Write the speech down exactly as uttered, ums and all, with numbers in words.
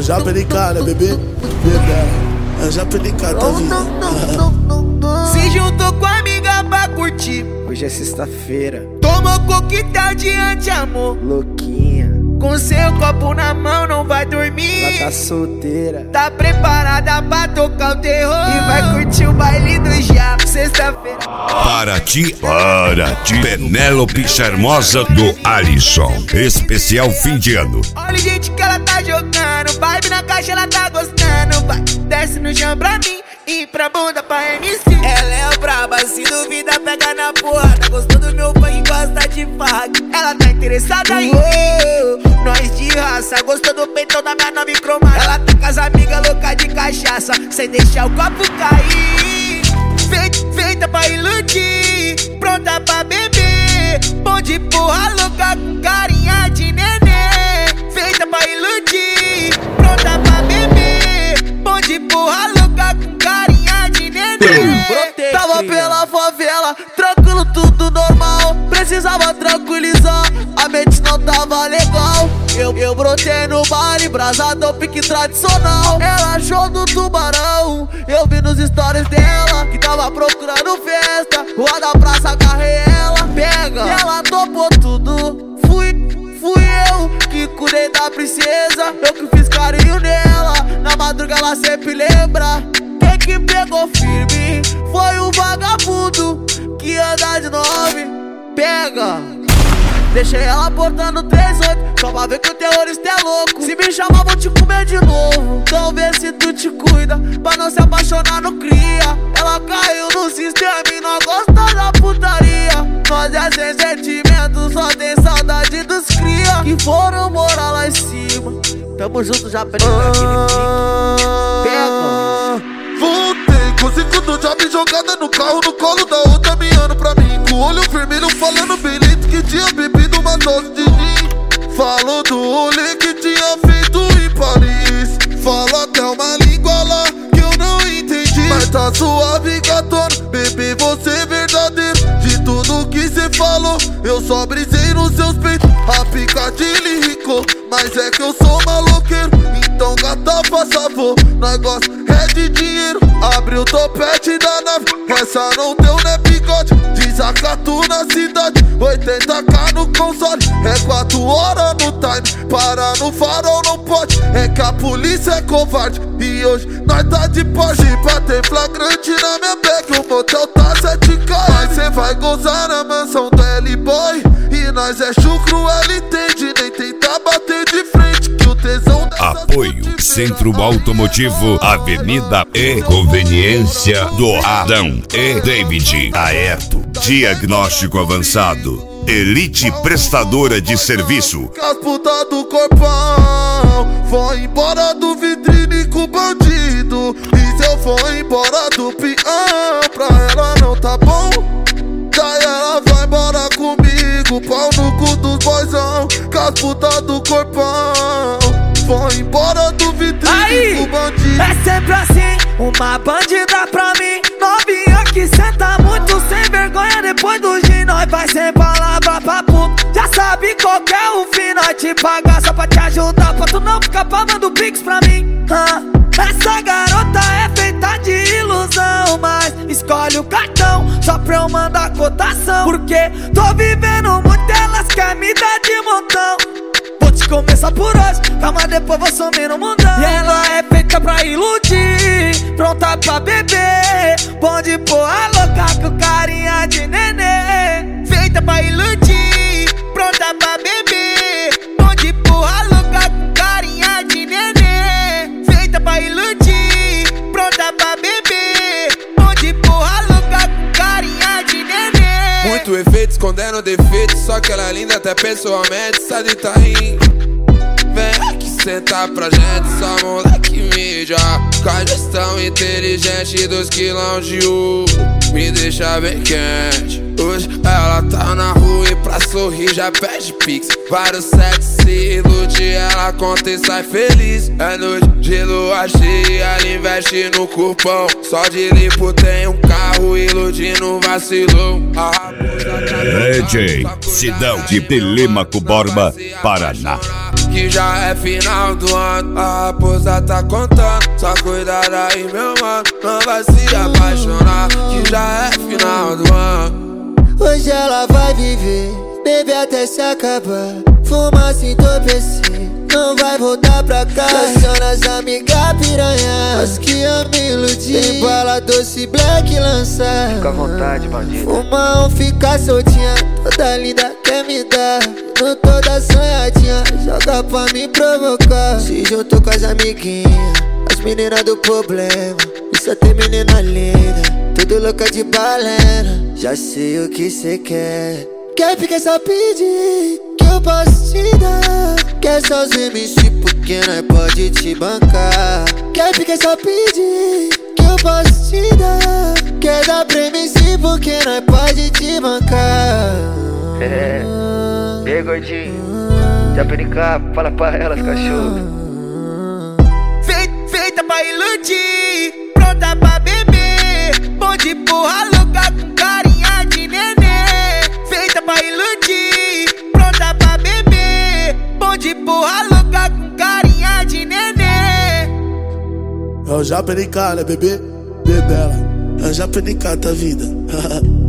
Eu já perdi cara, bebê. Eu já perdi cara, tá vindo. Se juntou com a amiga pra curtir. Hoje é sexta-feira. Tomou coquetel de anti-amor. Louquinha. Com seu copo na mão não vai dormir. Ela tá solteira. Tá preparada pra tocar o terror. E vai curtir o baile do diabo. Sexta-feira. Para ti, para ti, Penélope Charmosa do Alisson. Especial fim de ano. Olha o jeito que ela tá jogando. Vibe na caixa, ela tá gostando. Vai, desce no chão pra mim e pra bunda pra M C. Ela é braba, se duvida pega na porrada. Gostou do meu funk, gosta de farra. Ela tá interessada em mim. Nós de raça, gostou do peitão da minha nova cromada. Ela tá com as amigas loucas de cachaça, sem deixar o copo cair. Feita, feita pra iludir, pronta pra beber. Bom de porra louca com carinha de neném. Feita pra iludir, pronta pra beber. Bom de porra louca com carinha de neném. Tava pela favela, tranquilo, tudo normal. Precisava tranquilizar, a mente não tava legal. Eu, eu brotei no baile, brasadão, pique tradicional. Ela achou do tubarão, eu vi nos stories dela que tava procurando festa. Rua da praça, agarrei ela, pega. E ela topou tudo, fui, fui eu que cuidei da princesa. Eu que fiz carinho nela, na madruga ela sempre lembra. Quem que pegou firme foi o vagabundo que anda de nove. Pega. Deixei ela portando três oito, só pra ver que o terrorista é louco. Se me chamar vou te comer de novo. Então vê se tu te cuida, pra não se apaixonar no cria. Ela caiu no sistema e não gosta da putaria. Nós é sem sentimento, só tem saudade dos cria que foram morar lá em cima. Tamo junto, já perdeu aquele pique. Pega. Voltei com cinco do job jogada no carro, no colo da outra miando pra mim. Com o olho vermelho falando bem lento que tinha bebido uma dose de gin. Falou do rolê que tinha feito em Paris. Falou até uma língua lá que eu não entendi. Mas tá suave, gatona, bebê, você é verdadeiro. De tudo que cê falou, eu só brisei nos seus peitos. A Picadilly ricou, mas é que eu sou maloqueiro. Então gata, faz favor, nós gosta é de dinheiro. Abre o topete da nave, essa não deu, né, bigode. Desacatu na cidade, oitenta k no console. É quatro horas no time, para no farol não pode. É que a polícia é covarde e hoje nós tá de Porsche. Pra ter flagrante na minha bag, o motel tá sete k. Mas cê vai gozar na mansão do L-Boy. E nós é chucro, ela entende, nem tentar bater de frente que o tesão dessa. Apoio Centro Automotivo, Avenida E Conveniência do Adão e David Aeto. Diagnóstico avançado, Elite Prestadora de Serviço. As putas do corpão vão embora do vitrine com bandido. E se eu for embora do peão, pra ela não tá bom. Daí ela vai embora comigo, pau no cu dos boizão. Com as putas do corpão vão embora do vitrine Aí, com bandido. é sempre assim, uma bandida pra mim. Novinha que senta muito sem vergonha. Depois do gin nós vai sem palavra pra puto. Já sabe qual que é o fim, nós te pagar só pra te ajudar, pra tu não ficar pagando pix pra mim. ah. Essa garota é feita de ilusão, mas escolhe o cartão só pra eu mandar cotação. Porque tô vivendo muito, elas querem me dar de montão. Vou te começar por hoje, calma, depois vou sumir no mundão. E ela é feita pra iludir, pronta pra beber. Bom de porra louca com carinha de neném. Feita pra iludir, pronta pra beber. Bom de porra louca com carinha de neném. Feita pra iludir, pronta pra beber. Bom de porra louca com carinha de neném. Muito efeito escondendo defeito, só que ela é linda até pessoalmente. Sabe tá aí, vem aqui sentar pra gente, só moleque mídia. Com a gestão inteligente dos quilão de U, me deixa bem quente. Hoje ela tá na rua e pra sorrir já pede pix. Vários sexos se ilude, ela conta e sai feliz. É noite de lua cheia, ela investe no corpão. Só de lipo tem um carro, iludindo vacilou. Ah, D J Sidão de Telêmaco Borba, Paraná. Que já é final do ano, a raposa tá contando. Só cuidado aí, meu mano, não vai se apaixonar. Que já é final do ano. Hoje ela vai viver, beber até se acabar. Fumar se entorpecer, não vai voltar pra cá. Aciona as amigas piranha, as que eu me iludi. Tem bala doce black lançar. Fica à vontade, bandido. Fuma ou fica soltinha, toda linda quer me dar. Não toda sonhadinha, joga pra me provocar. Se juntou com as amiguinhas, as meninas do problema. E só tem menina linda, tudo louca de balena. Já sei o que cê quer. Quer ficar só pedir, que eu posso te dar. Quer só os M C porque nós pode te bancar. Quer ficar só pedir, que eu posso te dar. Quer dar pra M C porque nós pode te bancar. É, e aí gordinho, já perica, fala pra elas, cachorro. Feita, feita pra iludir, pronta pra beber. Bom de porra louca com carinha de nenê. Feita pra iludir, pronta pra beber. Bom de porra louca com carinha de nenê. É o Japenicá, né, bebê? Bebela, é o Japenicá da vida.